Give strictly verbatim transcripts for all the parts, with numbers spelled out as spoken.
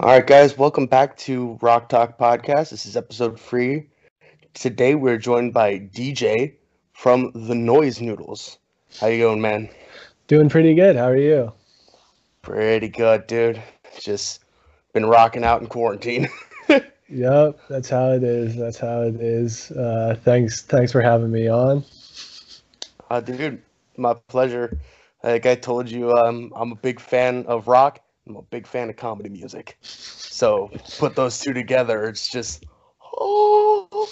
All right, guys, welcome back to Rock Talk Podcast. This is episode three. Today we're joined by D J from the Noise Noodles. How you going, man? Doing pretty good. How are you? Pretty good, dude. Just been rocking out in quarantine. Yep, that's how it is. That's how it is. Uh, thanks, thanks for having me on. Uh, dude, my pleasure. Like I told you, um, I'm a big fan of rock. I'm a big fan of comedy music. So put those two together, it's just oh.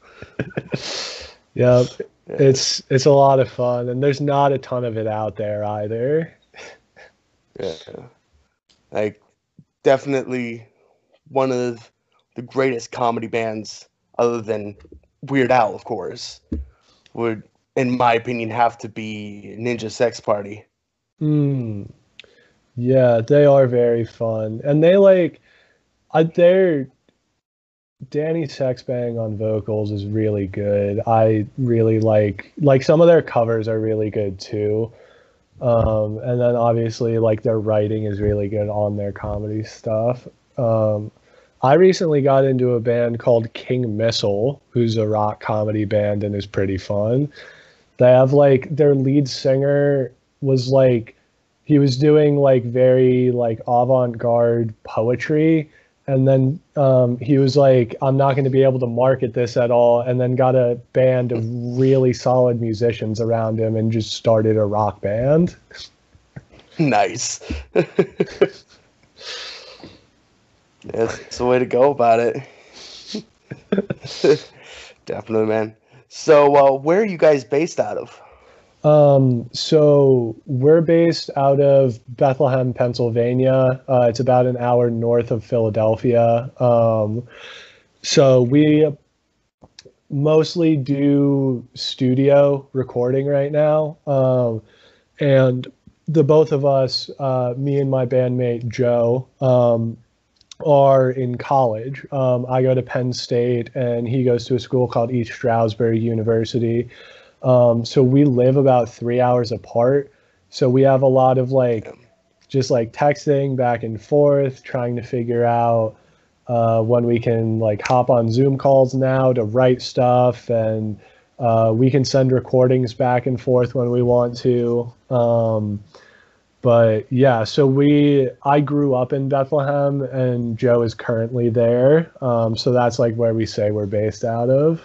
Yep, Yeah. it's it's a lot of fun, and there's not a ton of it out there either. Yeah. Like definitely one of the greatest comedy bands, other than Weird Al, of course, would, in my opinion, have to be Ninja Sex Party. Hmm. Yeah, they are very fun, and they like, I they're Danny Sexbang on vocals is really good. I really like like some of their covers are really good too. Um, and then obviously like their writing is really good on their comedy stuff. Um, I recently got into a band called King Missile, who's a rock comedy band and is pretty fun. They have like their lead singer was like he was doing like very like avant-garde poetry, and then um, he was like, I'm not going to be able to market this at all, and then got a band of really solid musicians around him and just started a rock band. Nice. That's the way to go about it. Definitely, man. So, uh, where are you guys based out of? Um, so we're based out of Bethlehem, Pennsylvania. Uh, it's about an hour north of Philadelphia. Um, so we mostly do studio recording right now. Um, and the both of us, uh, me and my bandmate Joe, um, are in college. Um, I go to Penn State, and he goes to a school called East Stroudsburg University. Um, so we live about three hours apart. So we have a lot of like just like texting back and forth, trying to figure out uh, when we can like hop on Zoom calls now to write stuff, and uh, we can send recordings back and forth when we want to. Um, but yeah, so we I grew up in Bethlehem, and Joe is currently there. Um, so that's like where we say we're based out of.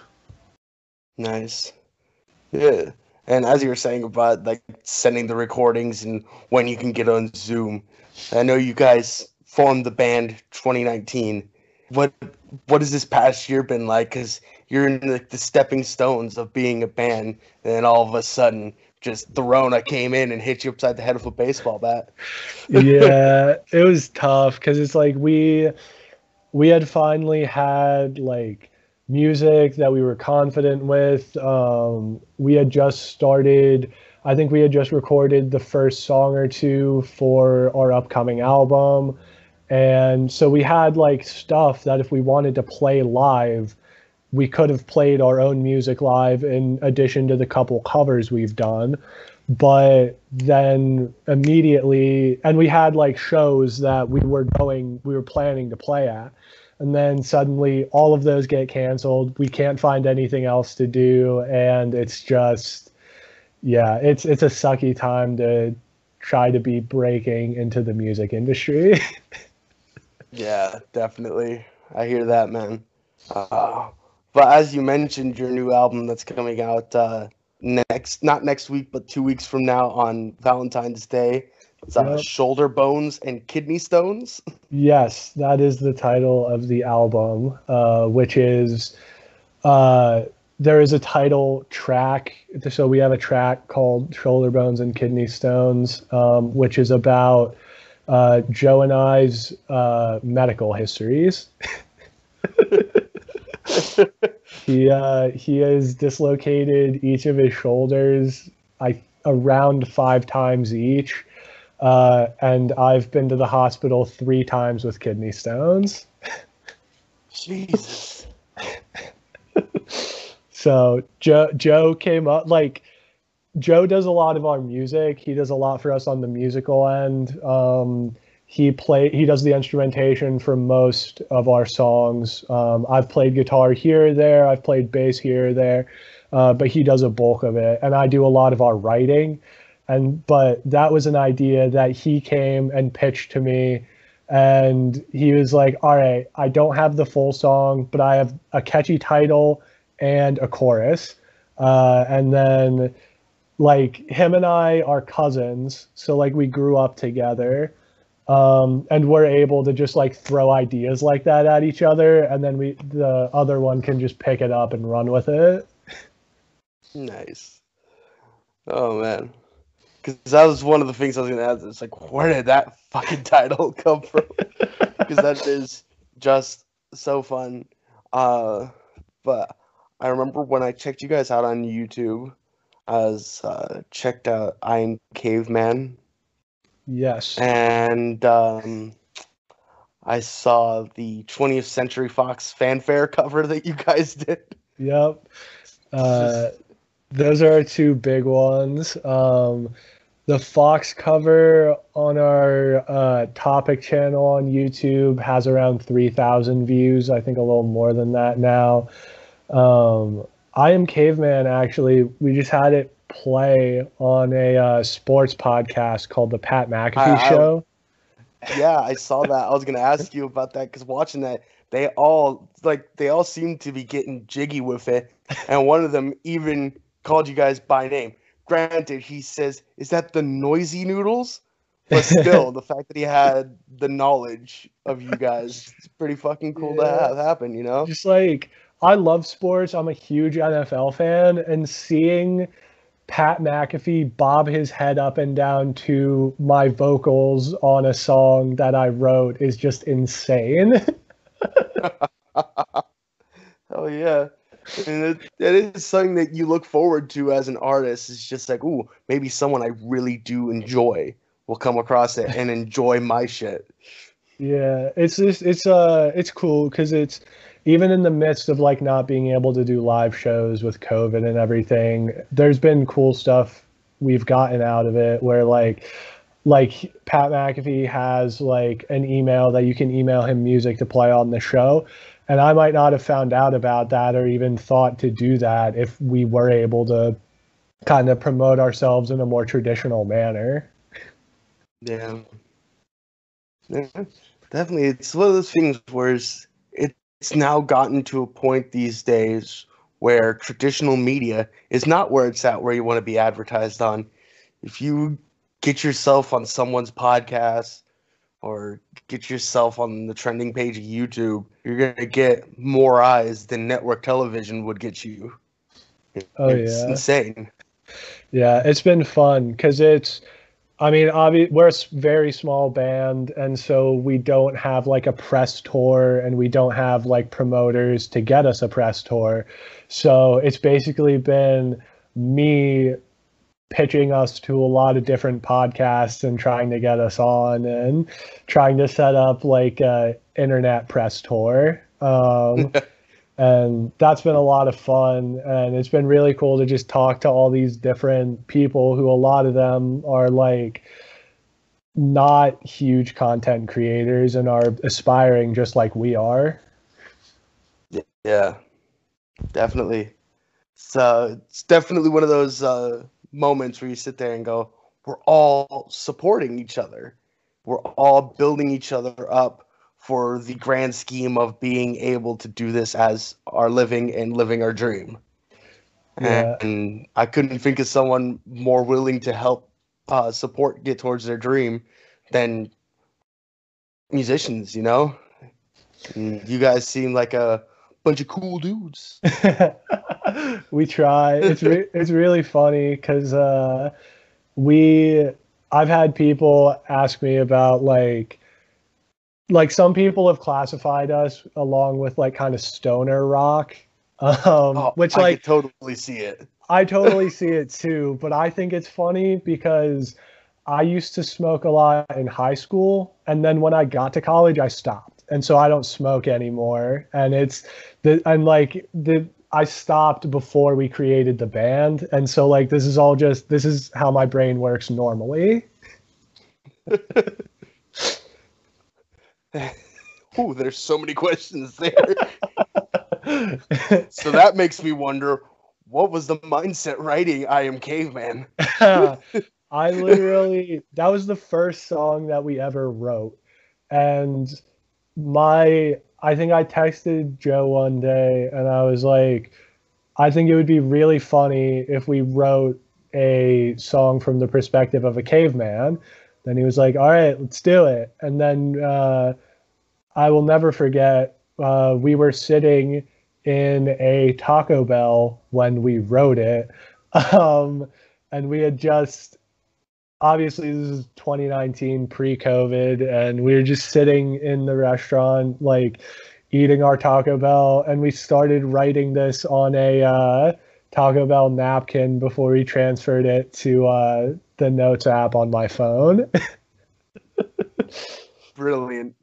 Nice. Yeah. And as you were saying about like sending the recordings and when you can get on Zoom, I know you guys formed the band twenty nineteen. What what has this past year been like? Because you're in the, the stepping stones of being a band, and then all of a sudden, just the Rona came in and hit you upside the head with a baseball bat. Yeah, it was tough because it's like we we had finally had like music that we were confident with. Um, we had just started, I think we had just recorded the first song or two for our upcoming album. And so we had like stuff that if we wanted to play live, we could have played our own music live in addition to the couple covers we've done. But then immediately, and we had like shows that we were going, we were planning to play at. And then suddenly all of those get canceled. We can't find anything else to do. And it's just, yeah, it's, it's a sucky time to try to be breaking into the music industry. Yeah, definitely. I hear that, man. Uh, but as you mentioned, your new album that's coming out uh, next, not next week, but two weeks from now on Valentine's Day. It's uh, Yep. Shoulder Bones and Kidney Stones. Yes, that is the title of the album, uh, which is uh, there is a title track. So we have a track called Shoulder Bones and Kidney Stones, um, which is about uh, Joe and I's uh, medical histories. he uh, he has dislocated each of his shoulders, I around five times each. Uh, and I've been to the hospital three times with kidney stones. Jesus. So Joe Joe came up like Joe does a lot of our music. He does a lot for us on the musical end. Um, he play he does the instrumentation for most of our songs. Um, I've played guitar here or there. I've played bass here or there, uh, but he does a bulk of it, and I do a lot of our writing. And but that was an idea that he came and pitched to me, and he was like, "All right, I don't have the full song, but I have a catchy title and a chorus." Uh, and then, like, him and I are cousins, so like we grew up together. Um, and we're able to just like throw ideas like that at each other, and then we the other one can just pick it up and run with it. Nice. Oh man, because that was one of the things I was gonna ask. It's like, where did that fucking title come from? Because that is just so fun. Uh, but I remember when I checked you guys out on YouTube, I was uh, checked out I Am Caveman. Yes. And um, I saw the twentieth Century Fox fanfare cover that you guys did. Yep. Uh, those are our two big ones. Um, the Fox cover on our uh, topic channel on YouTube has around three thousand views. I think a little more than that now. Um, I Am Caveman, actually, we just had it play on a uh, sports podcast called The Pat McAfee I, Show. I, yeah, I saw that. I was going to ask you about that because watching that, they all like they all seem to be getting jiggy with it, and one of them even called you guys by name. Granted, he says, "Is that the Noisy Noodles?" But still, the fact that he had the knowledge of you guys, it's pretty fucking cool yeah. to have happen, you know? Just like, I love sports. I'm a huge N F L fan, and seeing Pat McAfee bob his head up and down to my vocals on a song that I wrote is just insane. Oh yeah. And it, it is something that you look forward to as an artist. It's just like, ooh, maybe someone I really do enjoy will come across it and enjoy my shit. Yeah, it's just, it's uh it's cool because it's even in the midst of like not being able to do live shows with COVID and everything, there's been cool stuff we've gotten out of it where like like Pat McAfee has like an email that you can email him music to play on the show. And I might not have found out about that or even thought to do that if we were able to kind of promote ourselves in a more traditional manner. Yeah. Yeah, definitely. It's one of those things where it's, it's now gotten to a point these days where traditional media is not where it's at, where you want to be advertised on. If you get yourself on someone's podcast or get yourself on the trending page of YouTube, you're going to get more eyes than network television would get you. Oh, it's yeah. insane. Yeah, it's been fun because it's, I mean, obvi- we're a very small band, and so we don't have like a press tour, and we don't have like promoters to get us a press tour. So it's basically been me pitching us to a lot of different podcasts and trying to get us on and trying to set up like a internet press tour. Um, and that's been a lot of fun, and it's been really cool to just talk to all these different people who a lot of them are like not huge content creators and are aspiring just like we are. Yeah, definitely. So it's definitely one of those uh, moments where you sit there and go, we're all supporting each other. We're all building each other up for the grand scheme of being able to do this as our living and living our dream. Yeah. And I couldn't think of someone more willing to help uh, support get towards their dream than musicians, you know? And you guys seem like a bunch of cool dudes. We try. It's re- it's really funny because uh, we I've had people ask me about like like some people have classified us along with like kind of stoner rock, um, oh, which I like could totally see it. I totally see it too, but I think it's funny because I used to smoke a lot in high school, and then when I got to college, I stopped, and so I don't smoke anymore. And it's the and like the I stopped before we created the band, and so like this is all just this is how my brain works normally. Ooh, there's so many questions there. So that makes me wonder, what was the mindset writing I Am Caveman? I literally, that was the first song that we ever wrote. And my, I think I texted Joe one day and I was like, I think it would be really funny if we wrote a song from the perspective of a caveman. Then he was like, all right, let's do it. And then uh, I will never forget, uh, we were sitting in a Taco Bell when we wrote it. Um, and we had just, obviously this is twenty nineteen pre-COVID, and we were just sitting in the restaurant, like eating our Taco Bell, and we started writing this on a uh, Taco Bell napkin before we transferred it to uh, the Notes app on my phone. Brilliant.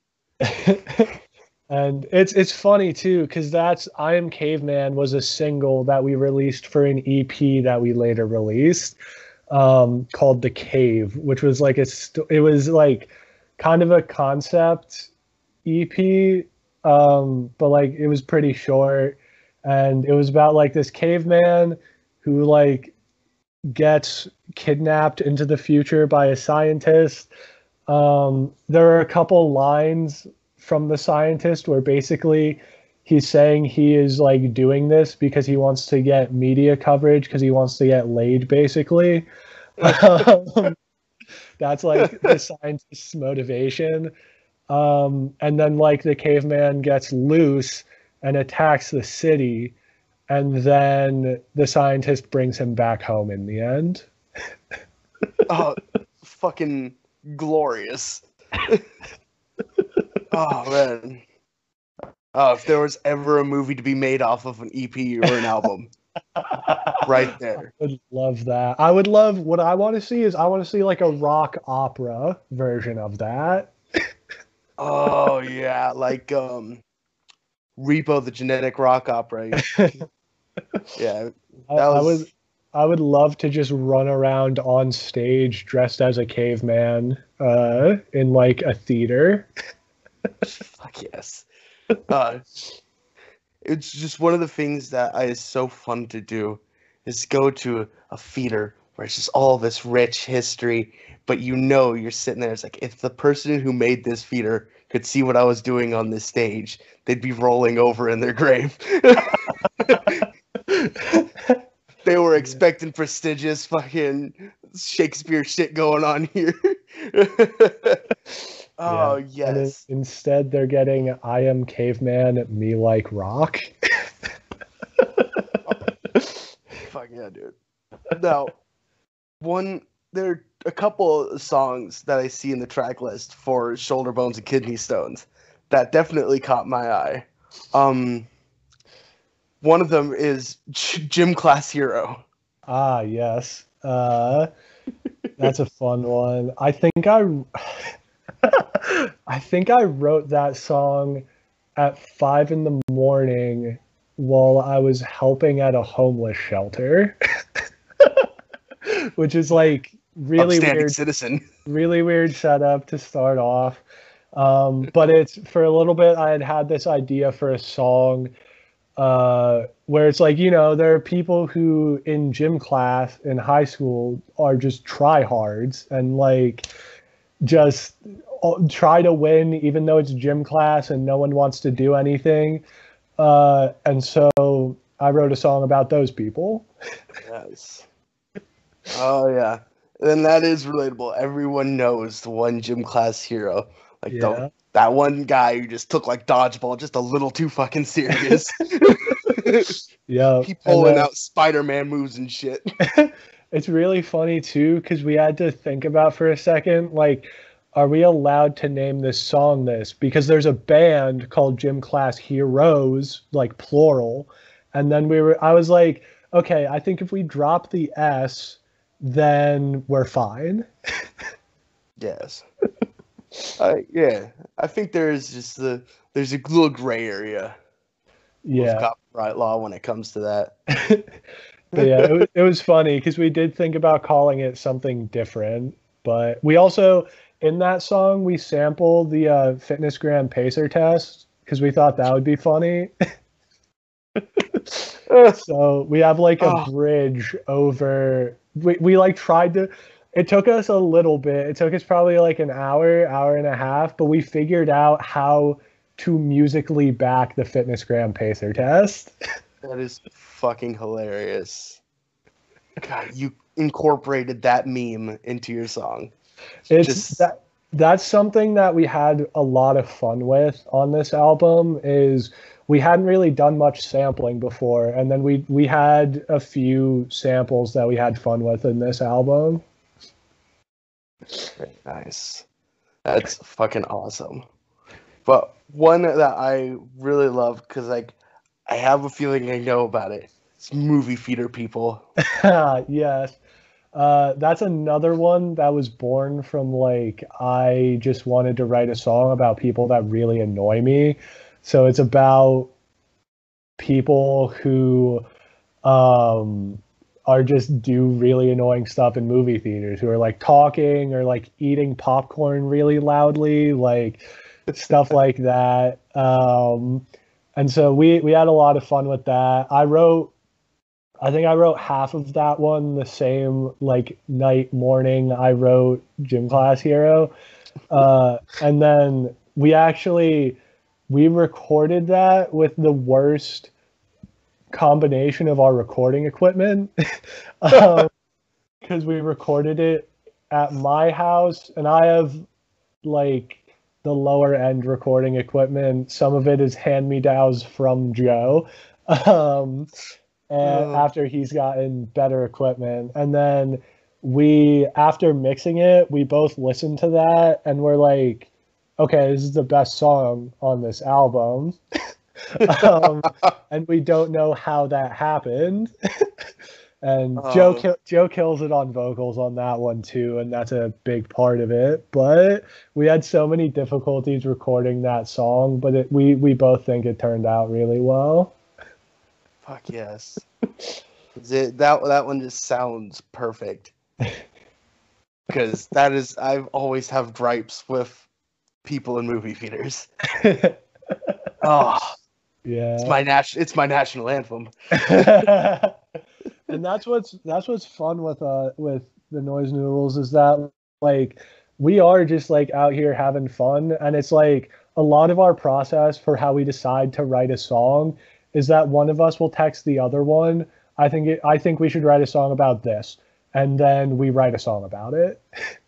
And it's it's funny too, because that's I Am Caveman was a single that we released for an E P that we later released, um, called The Cave, which was like a st- it was like kind of a concept E P, um, but like it was pretty short, and it was about like this caveman who like gets kidnapped into the future by a scientist. Um, there are a couple lines from the scientist where basically he's saying he is like doing this because he wants to get media coverage because he wants to get laid, basically. um, that's like the scientist's motivation. Um, and then like the caveman gets loose and attacks the city, and then the scientist brings him back home in the end. Oh, fucking glorious. Oh, man. Oh, if there was ever a movie to be made off of an E P or an album, right there. I would love that. I would love, what I want to see is I want to see like a rock opera version of that. Oh, yeah, like um, Repo the Genetic Rock Opera. Yeah, I, that was... I would I would love to just run around on stage dressed as a caveman uh, in like a theater. Fuck yes. Uh, it's just one of the things that I, is so fun to do is go to a, a theater where it's just all this rich history, but you know you're sitting there. It's like, if the person who made this theater could see what I was doing on this stage, they'd be rolling over in their grave. They were expecting prestigious fucking Shakespeare shit going on here. Oh, yeah. Yes. In, instead, they're getting I Am Caveman, Me Like Rock. Oh, fuck yeah, dude. Now, one, there are a couple of songs that I see in the track list for Shoulder Bones and Kidney Stones that definitely caught my eye. Um, one of them is Gym Class Hero. Ah, yes. Uh, that's a fun one. I think I... I think I wrote that song at five in the morning while I was helping at a homeless shelter, which is like really Upstanding weird, citizen. really weird setup to start off. Um, but it's for a little bit, I had had this idea for a song uh, where it's like, you know, there are people who in gym class in high school are just tryhards and like just try to win even though it's gym class and no one wants to do anything. Uh, and so I wrote a song about those people. Yes. Oh, yeah. And that is relatable. Everyone knows the one gym class hero. Like Yeah. the, that one guy who just took like dodgeball just a little too fucking serious. Yeah. He pulling then, out Spider-Man moves and shit. It's really funny too, because we had to think about for a second, like, are we allowed to name this song this? Because there's a band called Gym Class Heroes, like plural. And then we were, I was like, okay, I think if we drop the S, then we're fine. Yes. uh, yeah. I think there's just the, there's a little gray area. Yeah. With copyright law when it comes to that. But yeah, it was, it was funny because we did think about calling it something different. But we also, in that song, we sampled the uh, Fitness Gram Pacer test because we thought that would be funny. So we have like a Oh, bridge over. We, we like tried to. It took us a little bit. It took us probably like an hour, hour and a half, but we figured out how to musically back the Fitness Gram Pacer test. that is fucking hilarious. God, you incorporated that meme into your song. It's Just that that's something that we had a lot of fun with on this album is we hadn't really done much sampling before, and then we we had a few samples that we had fun with in this album. very nice. That's fucking awesome. But one that I really love because like I have a feeling I know about it. It's Movie Theater People. Yes. Uh, that's another one that was born from like I just wanted to write a song about people that really annoy me. So it's about people who um are just do really annoying stuff in movie theaters, who are like talking or like eating popcorn really loudly, like stuff like that. Um and so we we had a lot of fun with that. I wrote I think I wrote half of that one the same like night morning I wrote Gym Class Hero. Uh, and then we actually we recorded that with the worst combination of our recording equipment. um, because we recorded it at my house and I have like the lower end recording equipment. Some of it is hand me downs from Joe. Um, and Oh, after he's gotten better equipment. And then we, after mixing it, we both listened to that and we're like, okay, this is the best song on this album. um, and we don't know how that happened. And Joe oh, ki- Joe kills it on vocals on that one too, and that's a big part of it. But we had so many difficulties recording that song, but it, we we both think it turned out really well. fuck yes. It, that that one just sounds perfect. Because that is I've always have gripes with people in movie theaters. Oh, it's Yeah. my nat- it's my national anthem. And that's what's that's what's fun with uh with the Noise Noodles is that like we are just like out here having fun, and it's like a lot of our process for how we decide to write a song is that one of us will text the other one, I think it, I think we should write a song about this, and then we write a song about it.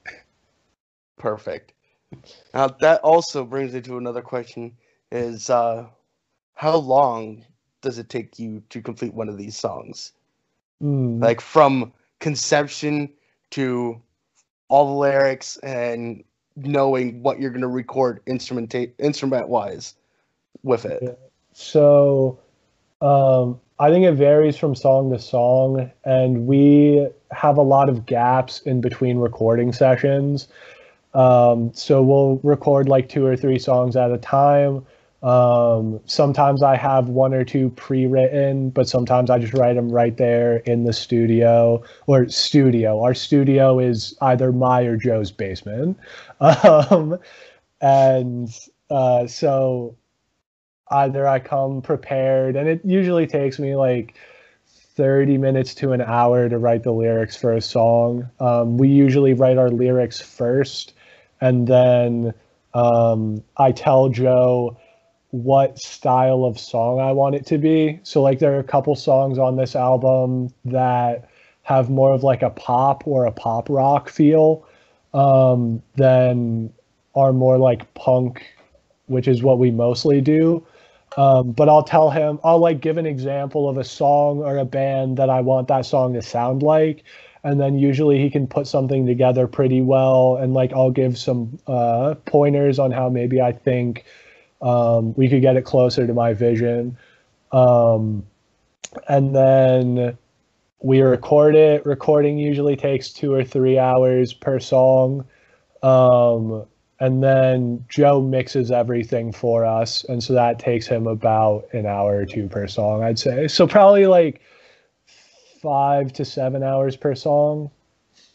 Perfect. Now that also brings me to another question: Is uh, how long does it take you to complete one of these songs? Mm. Like from conception to all the lyrics and knowing what you're gonna record instrument instrument wise with it. Yeah. So Um, I think it varies from song to song, and we have a lot of gaps in between recording sessions. Um, so we'll record like two or three songs at a time. Um, sometimes I have one or two pre-written, but sometimes I just write them right there in the studio or studio. Our studio is either my or Joe's basement. Um, and uh, so either I come prepared, and it usually takes me like thirty minutes to an hour to write the lyrics for a song. Um, we usually write our lyrics first, and then um, I tell Joe what style of song I want it to be. So, like, there are a couple songs on this album that have more of like a pop or a pop rock feel um, than are more like punk, which is what we mostly do. Um, but I'll tell him, I'll like give an example of a song or a band that I want that song to sound like. And then usually he can put something together pretty well. And like I'll give some uh, pointers on how maybe I think um, we could get it closer to my vision. Um, and then we record it. Recording usually takes two or three hours per song. Um, and then Joe mixes everything for us, and so that takes him about an hour or two per song, I'd say. So probably like five to seven hours per song.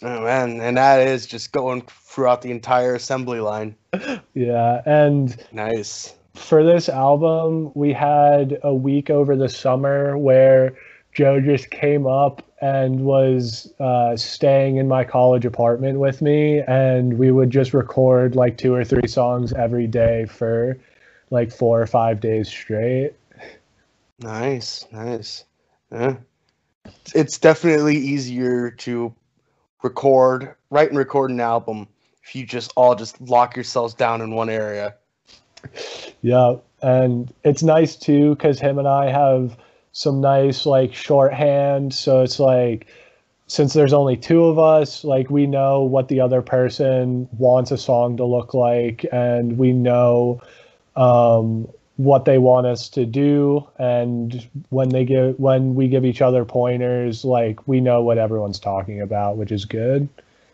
Oh man, and that is just going throughout the entire assembly line. Yeah, and Nice. for this album, we had a week over the summer where Joe just came up and was uh, staying in my college apartment with me, and we would just record like two or three songs every day for like four or five days straight. Nice, nice. Yeah. It's definitely easier to record, write and record an album if you just all just lock yourselves down in one area. Yeah, and it's nice too because him and I have some nice like shorthand. So it's like since there's only two of us, like we know what the other person wants a song to look like, and we know um, what they want us to do. And when they give when we give each other pointers, like we know what everyone's talking about, which is good.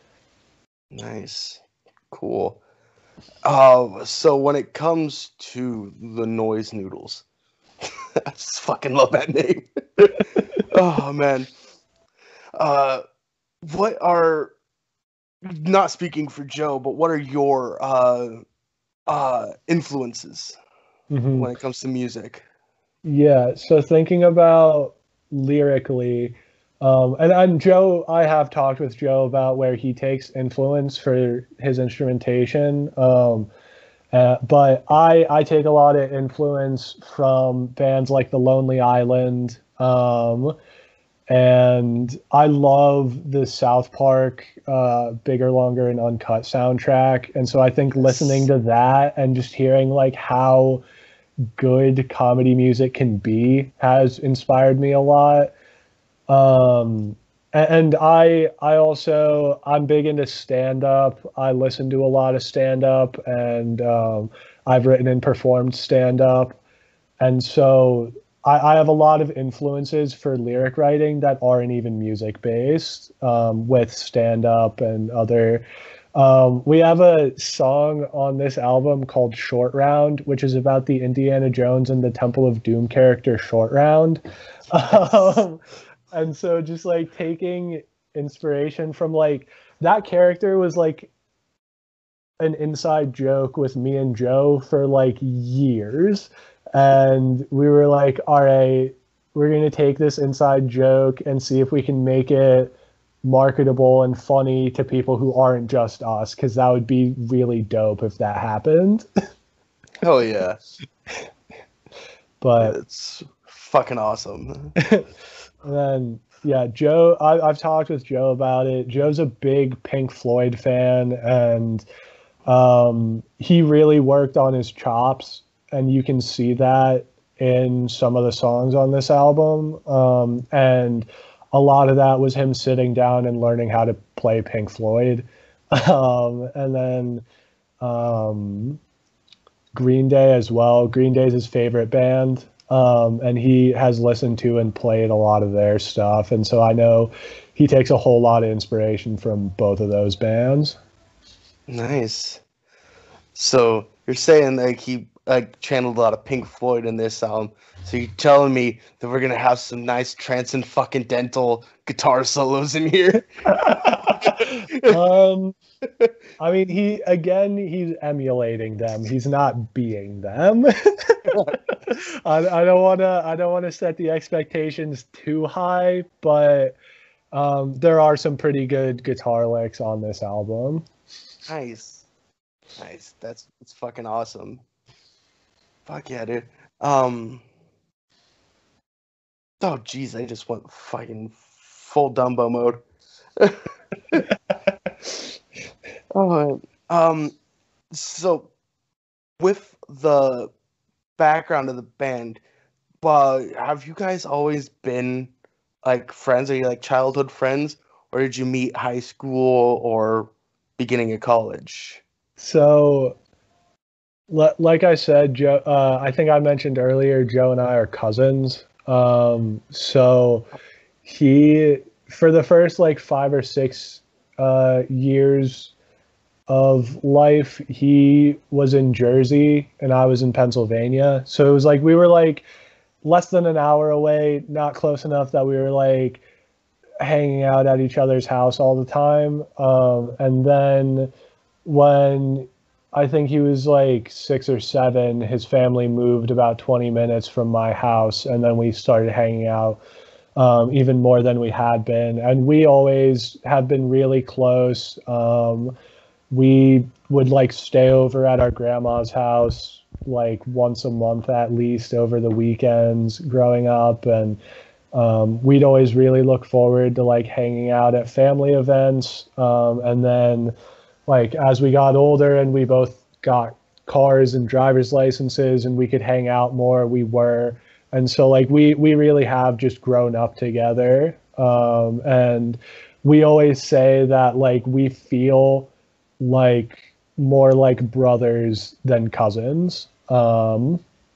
Nice. Cool. Uh, so when it comes to the Noise Noodles, I just fucking love that name. Oh man. Uh, what are, not speaking for Joe, but what are your uh uh influences Mm-hmm. when it comes to music? Yeah, so thinking about lyrically, um, and, and Joe, I have talked with Joe about where he takes influence for his instrumentation. Um, uh, but I I take a lot of influence from bands like The Lonely Island, um, and I love the South Park uh, Bigger, Longer, and Uncut soundtrack. And so I think listening to that and just hearing like how good comedy music can be has inspired me a lot. Um, and I I also I'm big into stand up. I listen to a lot of stand up, and um, I've written and performed stand up, and so I, I have a lot of influences for lyric writing that aren't even music based, um, with stand up and other. Um, we have a song on this album called Short Round, which is about the Indiana Jones and the Temple of Doom character Short Round. Um, and so just like taking inspiration from like that character was like an inside joke with me and Joe for like years. And we were like, all right, we're going to take this inside joke and see if we can make it marketable and funny to people who aren't just us, because that would be really dope if that happened. Hell yeah. But It's fucking awesome. and then yeah, Joe, I, I've talked with Joe about it. Joe's a big Pink Floyd fan, and um, he really worked on his chops, and you can see that in some of the songs on this album. Um, and a lot of that was him sitting down and learning how to play Pink Floyd. Um, and then um, Green Day as well. Green Day is his favorite band. Um, and he has listened to and played a lot of their stuff. And so I know he takes a whole lot of inspiration from both of those bands. Nice. So you're saying like he like channeled a lot of Pink Floyd in this album. So you're telling me that we're gonna have some nice transcendental guitar solos in here? um, I mean, he again, he's emulating them. He's not being them. I, I don't want to. I don't want to set the expectations too high, but um, there are some pretty good guitar licks on this album. Nice, nice. That's that's fucking awesome. Fuck yeah, dude. Um. Oh jeez, I just went fucking full Dumbo mode. Oh, um. So, with the background of the band, uh, have you guys always been like friends? Are you like childhood friends, or did you meet high school or beginning of college? So, l- like I said, Joe, uh, I think I mentioned earlier, Joe and I are cousins. Um, so he, for the first like five or six uh, years of life, he was in Jersey and I was in Pennsylvania. So it was like we were like less than an hour away, not close enough that we were like hanging out at each other's house all the time. Um, and then when I think he was like six or seven, his family moved about twenty minutes from my house, and then we started hanging out um, even more than we had been. And we always have been really close. Um, we would like stay over at our grandma's house like once a month at least over the weekends growing up. And um, we'd always really look forward to like hanging out at family events. Um, and then like as we got older and we both got cars and driver's licenses and we could hang out more, we were. And so like we we really have just grown up together. Um, and we always say that like we feel like more like brothers than cousins. Um,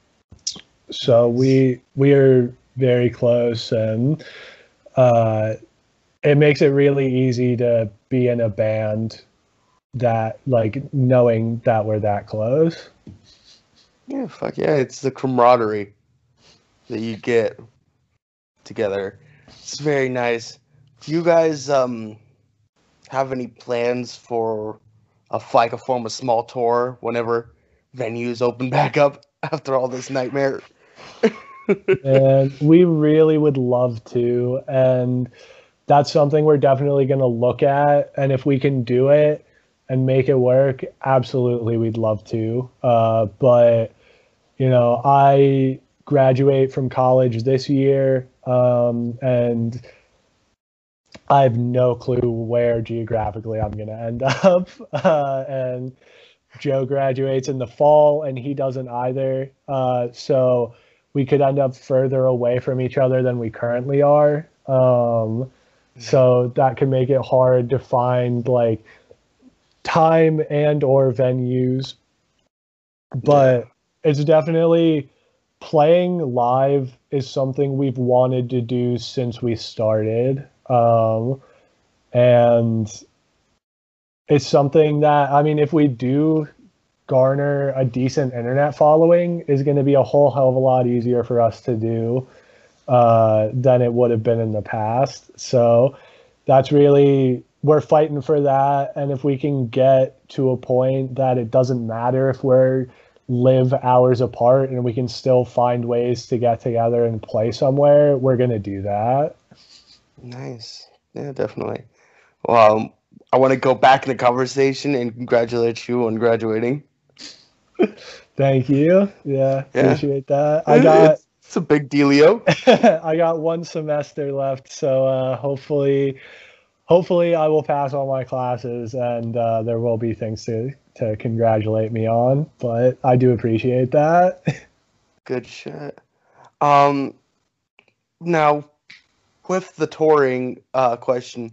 so we we are very close, and uh, it makes it really easy to be in a band that like knowing that we're that close. Yeah, fuck yeah, it's the camaraderie that you get together. It's very nice. Do you guys um have any plans for a like a form of small tour whenever venues open back up after all this nightmare? And we really would love to, and that's something we're definitely going to look at. And if we can do it and make it work, absolutely, we'd love to. Uh, but you know, I graduate from college this year, um, and I have no clue where geographically I'm going to end up. Uh, and Joe graduates in the fall, and he doesn't either. Uh, so we could end up further away from each other than we currently are. Um, so that could make it hard to find like time and or venues. But yeah, it's definitely playing live is something we've wanted to do since we started. Um, and it's something that, I mean, if we do garner a decent internet following, is going to be a whole hell of a lot easier for us to do uh, than it would have been in the past. So that's really, we're fighting for that. And if we can get to a point that it doesn't matter if we're live hours apart and we can still find ways to get together and play somewhere, we're going to do that. Nice. Yeah, definitely. Well, um, I want to go back in the conversation and congratulate you on graduating. Thank you. Yeah, Yeah. appreciate that. I got it's, it's a big dealio. I got one semester left, so uh, hopefully, hopefully I will pass all my classes, and uh, there will be things to to congratulate me on. But I do appreciate that. Good shit. Um, now with the touring uh question,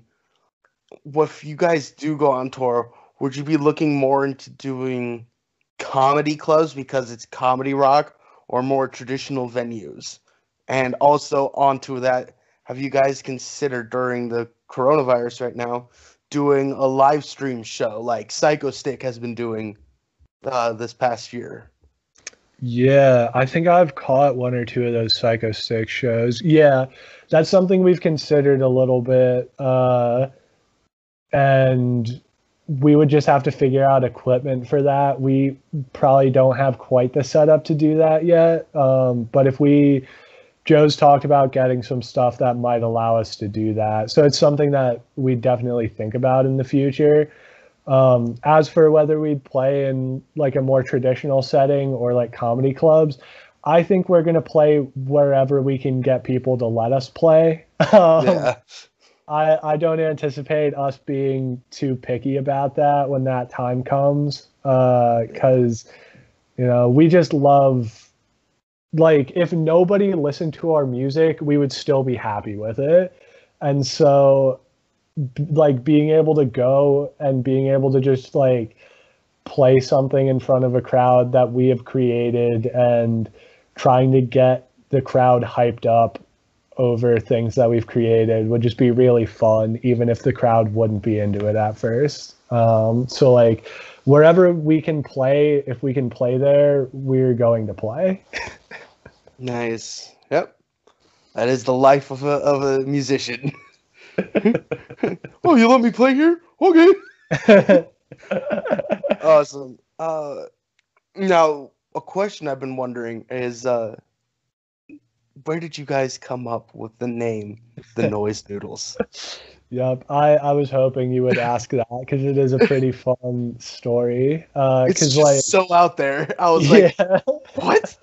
if you guys do go on tour, would you be looking more into doing comedy clubs because it's comedy rock, or more traditional venues? And also onto that, have you guys considered during the coronavirus right now doing a live stream show like Psycho Stick has been doing uh, this past year? Yeah, I think I've caught one or two of those Psycho Stick shows. Yeah, that's something we've considered a little bit. Uh, and we would just have to figure out equipment for that. We probably don't have quite the setup to do that yet. Um, but if we, Joe's talked about getting some stuff that might allow us to do that. So it's something that we definitely think about in the future. Um, as for whether we'd play in like a more traditional setting or like comedy clubs, I think we're going to play wherever we can get people to let us play. um, Yeah. I, I don't anticipate us being too picky about that when that time comes, because, uh, you know, we just love, like, if nobody listened to our music, we would still be happy with it. And so, like, being able to go and being able to just, like, play something in front of a crowd that we have created and trying to get the crowd hyped up over things that we've created would just be really fun, even if the crowd wouldn't be into it at first. Um, so like wherever we can play, if we can play there, we're going to play. Nice. Yep. That is the life of a of a musician. Oh, you let me play here? Okay. Awesome. Uh, now a question I've been wondering is, uh, where did you guys come up with the name, the Noise Noodles? Yep, I, I was hoping you would ask that because it is a pretty fun story. Uh, It's because just like, so out there. I was yeah, like, what?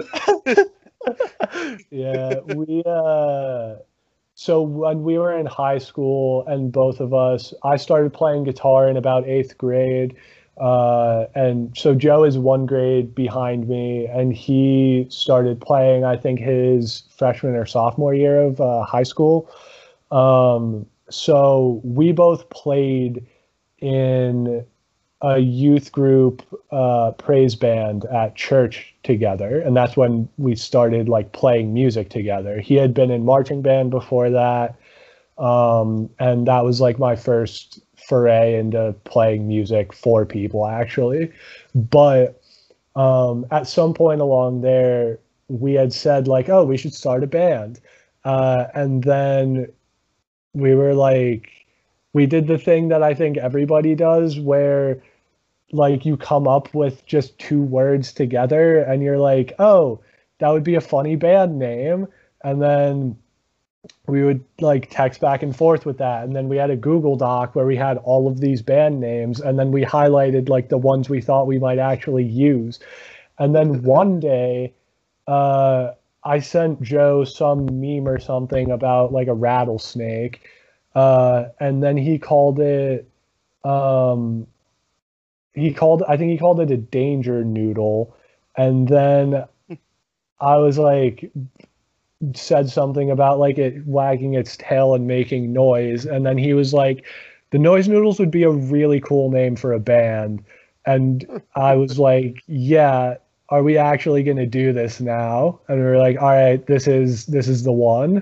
yeah, we uh, so when we were in high school and both of us, I started playing guitar in about eighth grade. Uh, and so Joe is one grade behind me, and he started playing, I think, his freshman or sophomore year of uh, high school. Um, so we both played in a youth group uh, praise band at church together, and that's when we started like playing music together. He had been in marching band before that, um, and that was like my first foray into playing music for people, actually. But um, at some point along there, we had said like, "Oh, we should start a band," uh, and then we were like, we did the thing that I think everybody does, where like you come up with just two words together and you're like, oh, that would be a funny band name. And then we would like text back and forth with that. And then we had a Google Doc where we had all of these band names, and then we highlighted like the ones we thought we might actually use. And then one day, uh, I sent Joe some meme or something about like a rattlesnake. Uh, and then he called it, um, he called I think he called it a danger noodle, and then I was like said something about like it wagging its tail and making noise, and then he was like, the Noise Noodles would be a really cool name for a band. And I was like, yeah, are we actually going to do this now? And we were like, all right, this is this is the one.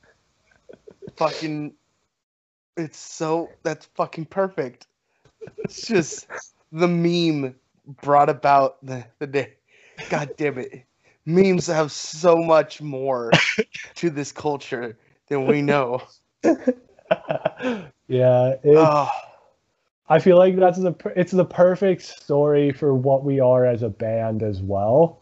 Fucking, it's so, that's fucking perfect. It's just the meme brought about the, the day. God damn it. Memes have so much more to this culture than we know. Yeah, it's Oh, I feel like that's the per- it's the perfect story for what we are as a band as well.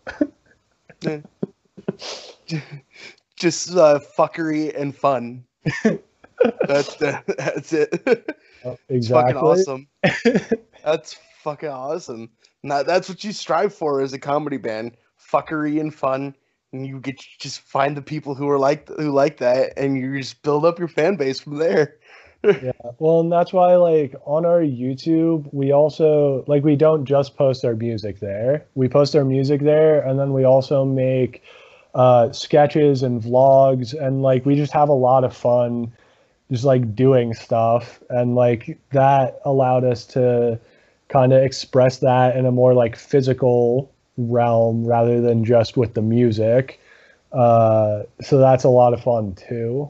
just uh, fuckery and fun. That's the, that's it. It's fucking Exactly. awesome. That's fucking awesome. Now that's what you strive for as a comedy band: fuckery and fun. And you get just find the people who are like who like that, and you just build up your fan base from there. Yeah. Well, and that's why like on our YouTube, we also like we don't just post our music there. We post our music there, and then we also make uh sketches and vlogs, and like we just have a lot of fun just like doing stuff, and like that allowed us to kind of express that in a more like physical realm rather than just with the music. Uh so that's a lot of fun too.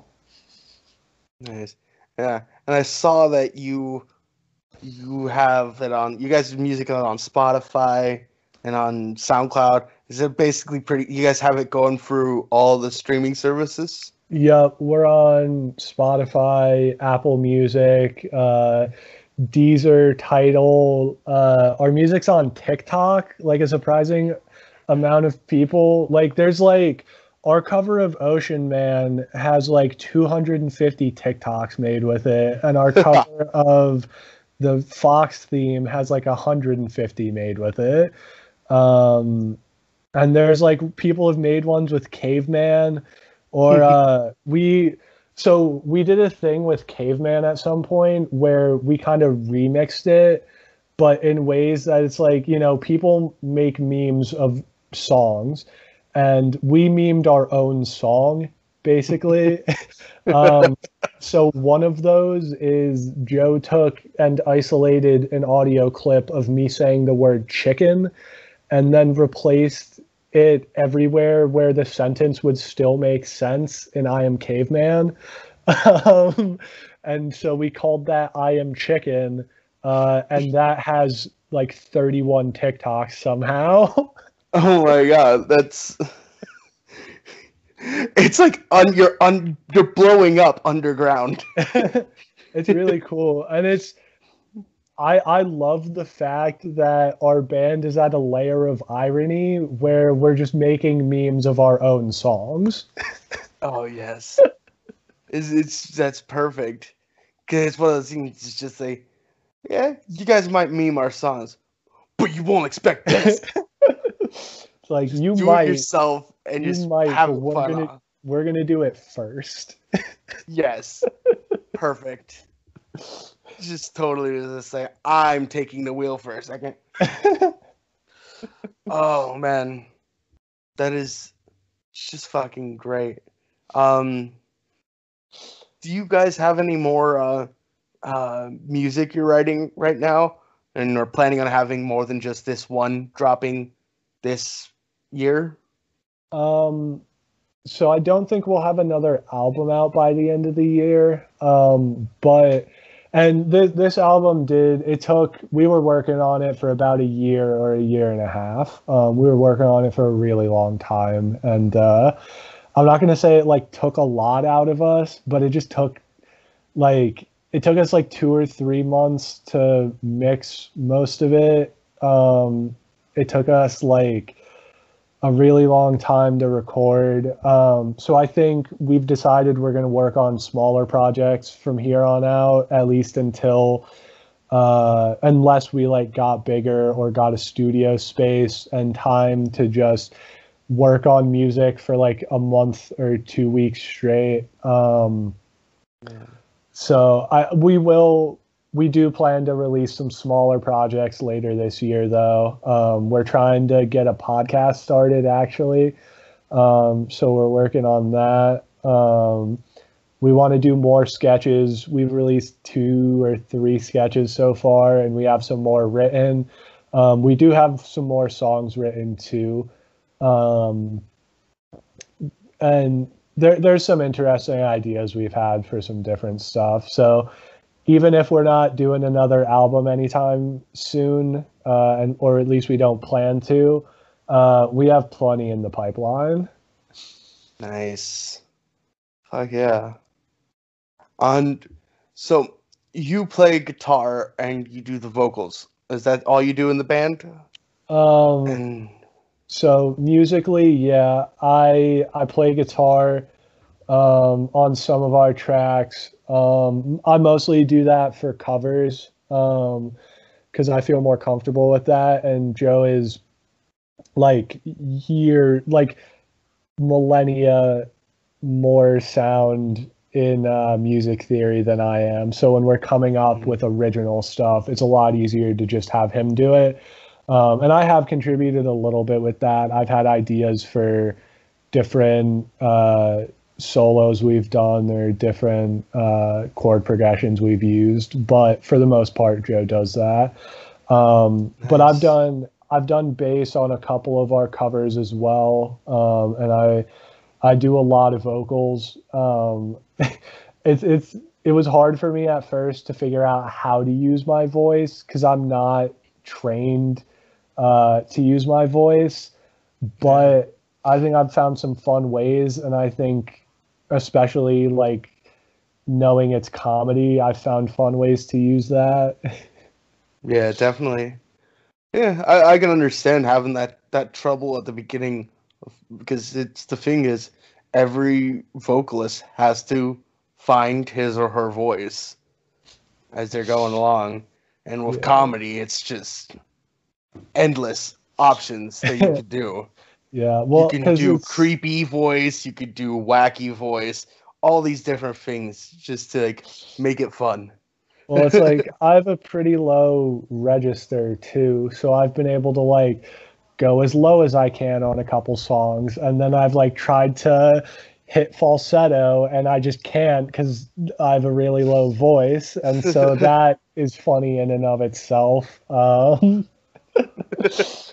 Nice. Yeah. And I saw that you you have it on you guys' music on Spotify and on SoundCloud. Is it basically pretty you guys have it going through all the streaming services? Yep, we're on Spotify, Apple Music, uh, Deezer, Tidal. Uh, our music's on TikTok, like a surprising amount of people. Like, there's like our cover of Ocean Man has like two hundred fifty TikToks made with it, and our cover of the Fox theme has like one hundred fifty made with it. Um, and there's like people have made ones with Caveman, or uh we so we did a thing with Caveman at some point where we kind of remixed it, but in ways that it's like, you know, people make memes of songs, and we memed our own song basically. um so one of those is Joe took and isolated an audio clip of me saying the word chicken, and then replaced it everywhere where the sentence would still make sense in I Am Caveman. Um, and so we called that I Am Chicken, uh, and that has like thirty-one TikToks somehow. Oh my god, that's It's like on you're on you're blowing up underground. It's really cool, and it's I I love the fact that our band is at a layer of irony where we're just making memes of our own songs. Oh yes, it's, it's that's perfect. Cause it's one of those things. It's just like, yeah, you guys might meme our songs, but you won't expect this. It's like you Do might it yourself and you just might, have but we're fun. gonna On. we're gonna do it first. Yes, perfect. Just totally just say I'm taking the wheel for a second. Oh man, that is just fucking great. Um, do you guys have any more uh, uh, music you're writing right now, and are planning on having more than just this one dropping this year? Um, so I don't think we'll have another album out by the end of the year. Um, but and this this album did it took we were working on it for about a year or a year and a half. Um, we were working on it for a really long time, and uh, I'm not gonna say it like took a lot out of us, but it just took like it took us like two or three months to mix most of it. Um, it took us like a really long time to record. Um, so I think we've decided we're going to work on smaller projects from here on out, at least until, uh, unless we like got bigger or got a studio space and time to just work on music for like a month or two weeks straight. Um, Yeah. so I we will we do plan to release some smaller projects later this year, though. Um, we're trying to get a podcast started, actually. Um, so we're working on that. Um, we want to do more sketches. We've released two or three sketches so far, and we have some more written. Um, we do have some more songs written too. Um, and there, there's some interesting ideas we've had for some different stuff. So even if we're not doing another album anytime soon, uh, and or at least we don't plan to, uh, we have plenty in the pipeline. Nice. Fuck yeah. On so you play guitar and you do the vocals. Is that all you do in the band? Um, And so musically, yeah, I I play guitar um, on some of our tracks. Um, I mostly do that for covers um, because I feel more comfortable with that. And Joe is like year, like millennia more sound in uh, music theory than I am. So when we're coming up with original stuff, it's a lot easier to just have him do it. Um, and I have contributed a little bit with that. I've had ideas for different uh, solos we've done or different uh, chord progressions we've used, but for the most part, Joe does that. Um, nice. But I've done I've done bass on a couple of our covers as well, um, and I I do a lot of vocals. Um, it's it's it was hard for me at first to figure out how to use my voice because I'm not trained uh, to use my voice, but I think I've found some fun ways, and I think especially like knowing it's comedy, I've found fun ways to use that. Yeah, definitely. Yeah, I, I can understand having that, that trouble at the beginning because it's the thing is every vocalist has to find his or her voice as they're going along. And with yeah. comedy, it's just endless options that you could do. Yeah, well, you can do it's... creepy voice, you could do wacky voice, all these different things just to like make it fun. Well, it's like I have a pretty low register too, so I've been able to like go as low as I can on a couple songs, and then I've like tried to hit falsetto, and I just can't because I have a really low voice, and so that is funny in and of itself. Um, That's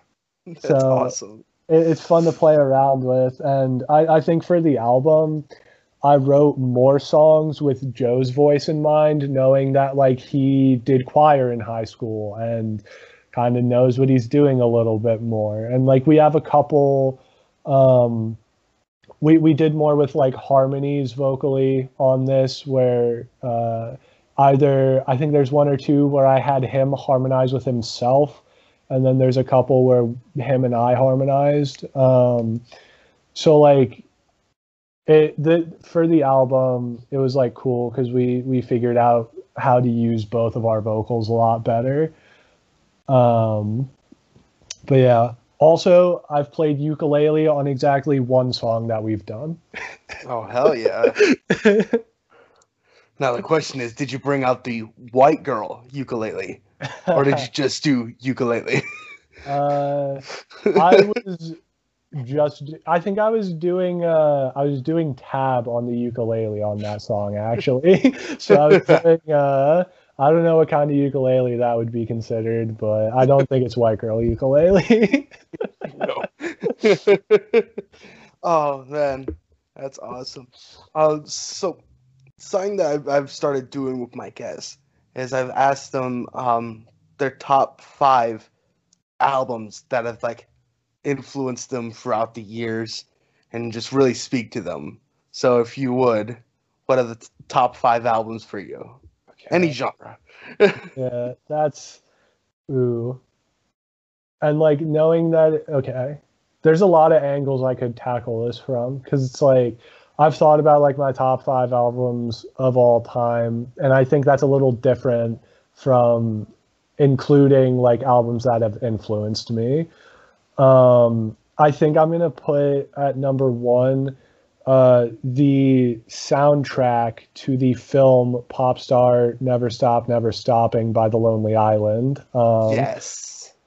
so awesome. It, it's fun to play around with, and I, I think for the album, I wrote more songs with Joe's voice in mind, knowing that like he did choir in high school and kind of knows what he's doing a little bit more. And like we have a couple um, we we did more with like harmonies vocally on this, where uh, either I think there's one or two where I had him harmonize with himself, and then there's a couple where him and I harmonized. Um, so like it the for the album, it was like cool because we we figured out how to use both of our vocals a lot better. Um, but yeah. Also, I've played ukulele on exactly one song that we've done. Oh, hell yeah. Now the question is, did you bring out the white girl ukulele? Or did you just do ukulele? uh, I was just, I think I was doing, uh, I was doing tab on the ukulele on that song, actually. So I was doing, uh, I don't know what kind of ukulele that would be considered, but I don't think it's white girl ukulele. No. Oh man, that's awesome. Uh, so something that I've, I've started doing with my guests is I've asked them um, their top five albums that have like influenced them throughout the years and just really speak to them. So if you would, what are the t- top five albums for you? Okay. Any genre. Yeah, that's ooh. And like knowing that, okay, there's a lot of angles I could tackle this from, because it's like I've thought about like my top five albums of all time, and I think that's a little different from including like albums that have influenced me. Um, I think I'm gonna put at number one uh, the soundtrack to the film Popstar Never Stop, Never Stopping by The Lonely Island. Um, yes.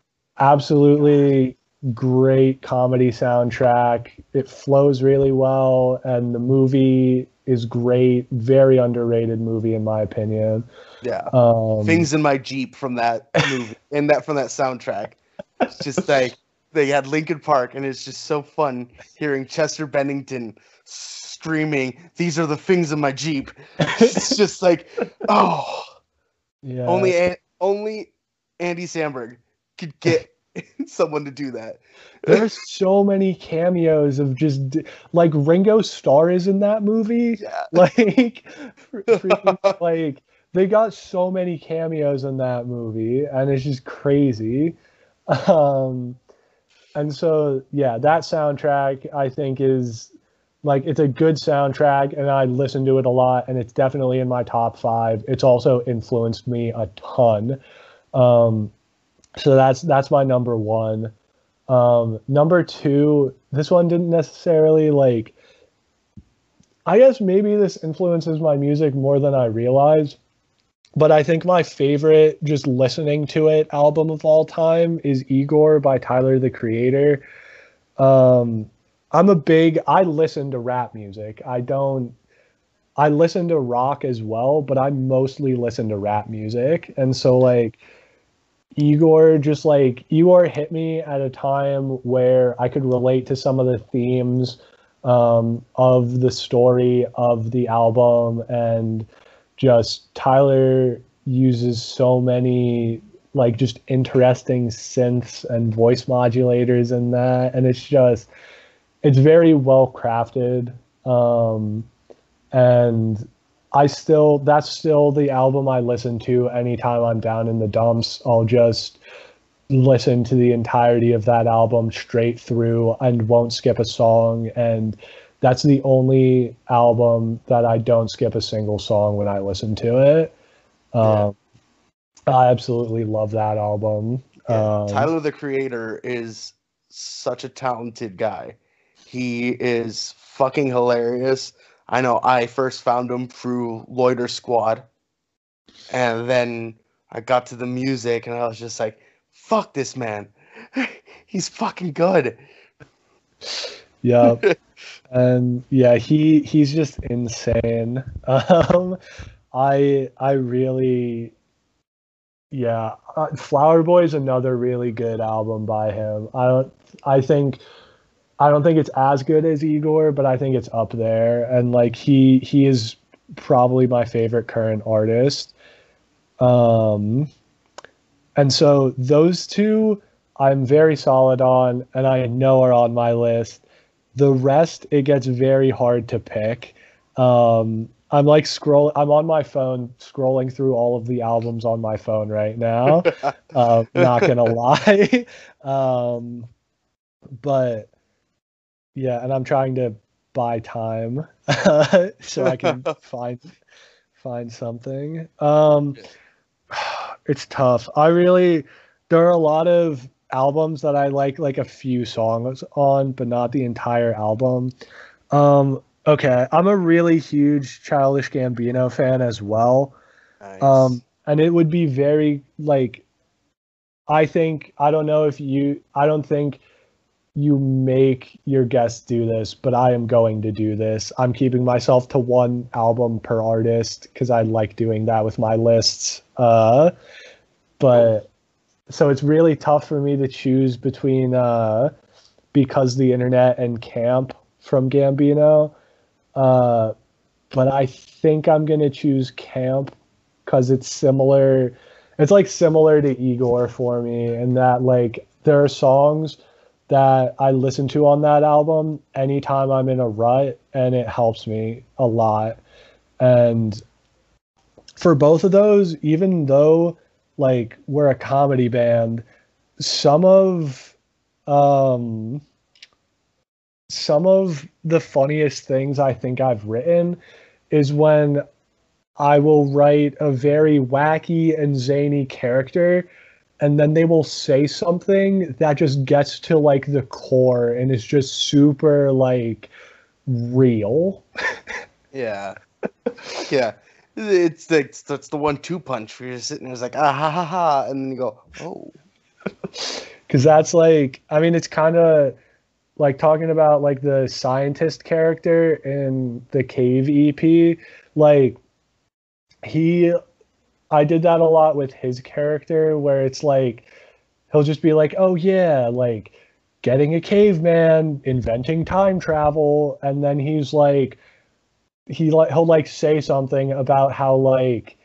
Absolutely great comedy soundtrack. It flows really well, and the movie is great. Very underrated movie, in my opinion. Yeah. Um, Things in My Jeep from that movie and that from that soundtrack. It's just like they had Linkin Park, and it's just so fun hearing Chester Bennington screaming, "These are the things in my Jeep." It's just like, oh, yeah. Only only Andy Samberg could get someone to do that. There's so many cameos of just like Ringo Starr is in that movie. Yeah. Like, freaking, like they got so many cameos in that movie, and it's just crazy. Um, and so yeah, that soundtrack I think is like it's a good soundtrack, and I listen to it a lot, and it's definitely in my top five. It's also influenced me a ton. Um, So that's that's my number one. Um, number two, this one didn't necessarily like. I guess maybe this influences my music more than I realize, but I think my favorite, just listening to it, album of all time is Igor by Tyler the Creator. Um, I'm a big. I listen to rap music. I don't. I listen to rock as well, but I mostly listen to rap music, and so like. Igor just like Igor hit me at a time where I could relate to some of the themes um, of the story of the album, and just Tyler uses so many like just interesting synths and voice modulators in that, and it's just it's very well crafted, um, and I still, that's still the album I listen to anytime I'm down in the dumps. I'll just listen to the entirety of that album straight through and won't skip a song. And that's the only album that I don't skip a single song when I listen to it. Um, yeah. I absolutely love that album. Yeah. Um, Tyler the Creator is such a talented guy. He is fucking hilarious. I know I first found him through Loiter Squad, and then I got to the music, and I was just like, fuck this man. He's fucking good. Yeah. And yeah, he he's just insane. Um, I I really, yeah, uh, Flower Boy is another really good album by him. I don't, I think. I don't think it's as good as Igor, but I think it's up there. And like he he is probably my favorite current artist. Um, and so those two I'm very solid on, and I know are on my list. The rest, it gets very hard to pick. Um, I'm like scroll. I'm on my phone scrolling through all of the albums on my phone right now. Uh, not gonna lie, um, but yeah, and I'm trying to buy time so I can find find something. Um, it's tough. I really there are a lot of albums that I like like a few songs on, but not the entire album. Um, okay, I'm a really huge Childish Gambino fan as well. Nice. Um, and it would be very like I think I don't know if you I don't think you make your guests do this, but I am going to do this. I'm keeping myself to one album per artist because I like doing that with my lists. Uh, but so it's really tough for me to choose between uh, Because the Internet and Camp from Gambino. Uh, but I think I'm going to choose Camp because it's similar. It's like similar to Igor for me in that like there are songs that I listen to on that album anytime I'm in a rut, and it helps me a lot. And for both of those, even though like we're a comedy band, some of um some of the funniest things I think I've written is when I will write a very wacky and zany character, and then they will say something that just gets to like the core and is just super like real. Yeah. Yeah. It's the it's, it's the one two punch where you're sitting there, it's like ah ha ha ha, and then you go, oh. Because that's like, I mean, it's kind of like talking about like the scientist character in the Cave E P. Like he I did that a lot with his character where it's like he'll just be like, oh yeah, like getting a caveman, inventing time travel, and then he's like he like he'll like say something about how like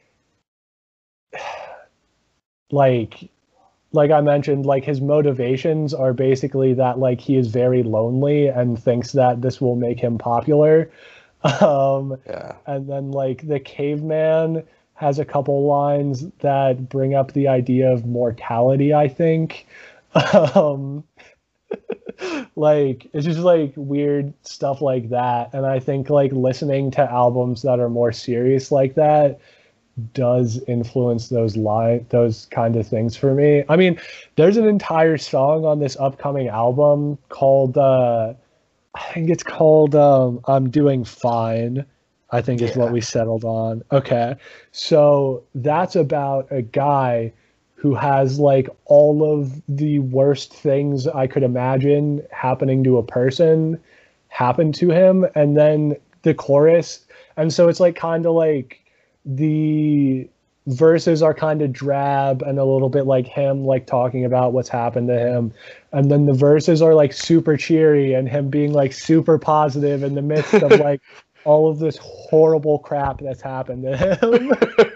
like like I mentioned, like his motivations are basically that like he is very lonely and thinks that this will make him popular. Um Yeah. and then like the caveman has a couple lines that bring up the idea of mortality, I think. Um, like, it's just like weird stuff like that. And I think like listening to albums that are more serious like that does influence those line those kind of things for me. I mean, there's an entire song on this upcoming album called uh I think it's called um I'm Doing Fine. I think is Yeah. what we settled on. Okay. So that's about a guy who has like all of the worst things I could imagine happening to a person happen to him. And then the chorus. And so it's like kind of like the verses are kind of drab and a little bit like him like talking about what's happened to him, and then the verses are like super cheery and him being like super positive in the midst of like all of this horrible crap that's happened to him.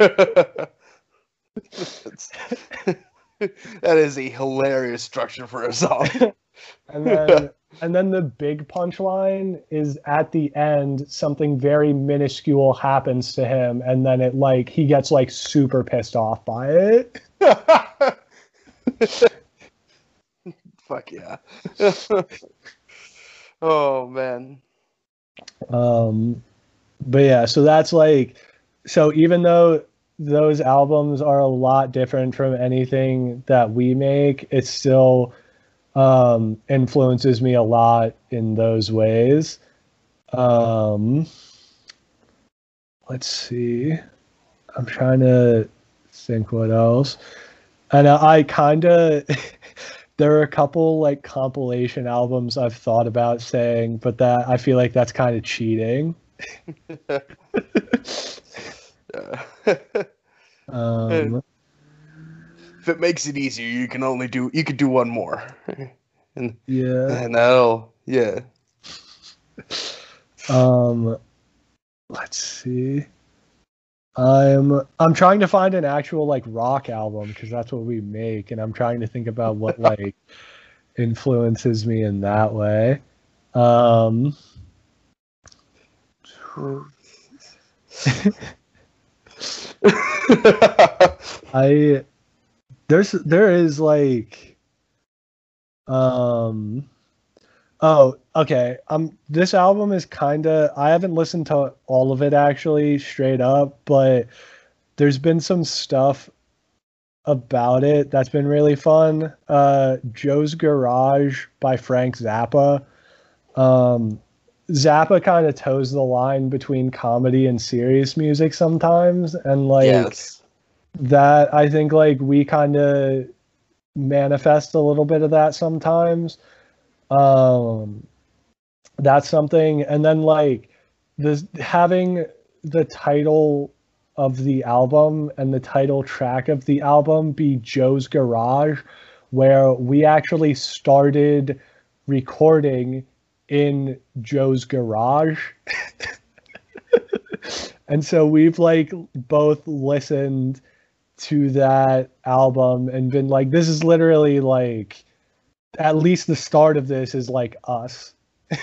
That is a hilarious structure for a song. and then and then the big punchline is at the end something very minuscule happens to him, and then it like he gets like super pissed off by it. Fuck yeah. Oh man. Um but yeah, so that's like so even though those albums are a lot different from anything that we make, it still um influences me a lot in those ways. Um let's see. I'm trying to think what else. And I kind of there are a couple like compilation albums I've thought about saying, but that I feel like that's kind of cheating. um, if it makes it easier, you can only do you could do one more, and yeah, and that'll yeah. Um, let's see. I'm I'm trying to find an actual like rock album because that's what we make, and I'm trying to think about what like influences me in that way. Um, I there's there is like um oh okay um this album is kind of, I haven't listened to all of it actually straight up, but there's been some stuff about it that's been really fun. Uh, Joe's Garage by Frank Zappa. Um, Zappa kind of toes the line between comedy and serious music sometimes, and like Yes. that, I think like we kind of manifest a little bit of that sometimes. Um, that's something, and then like this having the title of the album and the title track of the album be Joe's Garage, where we actually started recording in Joe's garage. And so we've like both listened to that album and been like, this is literally like, at least the start of this is like us.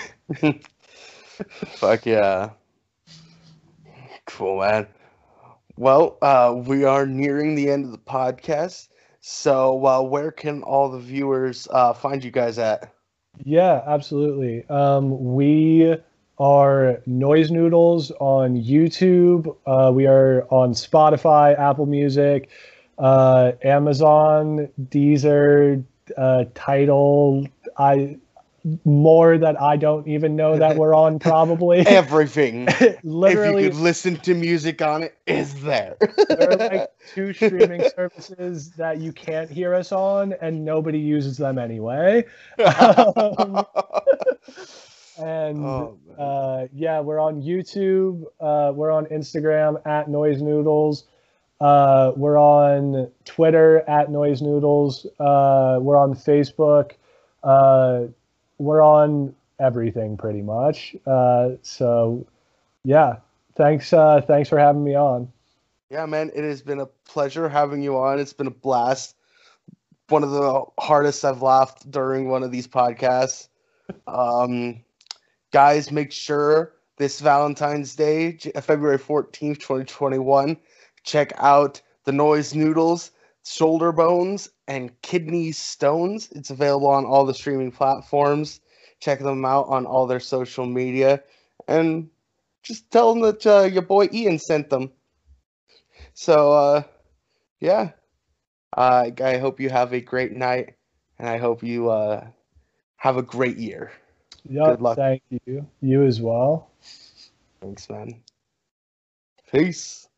Fuck yeah. Cool, man. Well, uh, we are nearing the end of the podcast. So, uh, where can all the viewers uh, find you guys at? Yeah, absolutely. Um, we are Noise Noodles on YouTube. Uh, we are on Spotify, Apple Music, uh, Amazon, Deezer, uh, Tidal. I more that I don't even know that we're on probably. Everything. Literally, if you could listen to music on it, is there. there are like two streaming services that you can't hear us on, and nobody uses them anyway. Um, and Oh, man. uh, yeah, we're on YouTube. Uh, we're on Instagram at Noise Noodles. Uh, we're on Twitter at Noise Noodles. Uh, we're on Facebook. Uh, we're on everything pretty much. Uh, so yeah, thanks. Uh, thanks for having me on. Yeah, man, it has been a pleasure having you on. It's been a blast. One of the hardest I've laughed during one of these podcasts. Um, guys, make sure this Valentine's Day, February fourteenth, twenty twenty-one, check out the Noise Noodles, Shoulder Bones, and Kidney Stones. It's available on all the streaming platforms. Check them out on all their social media. And just tell them that uh, your boy Ian sent them. So, uh, yeah. Uh, I hope you have a great night. And I hope you uh, have a great year. Yep, Good luck. thank you. You as well. Thanks, man. Peace.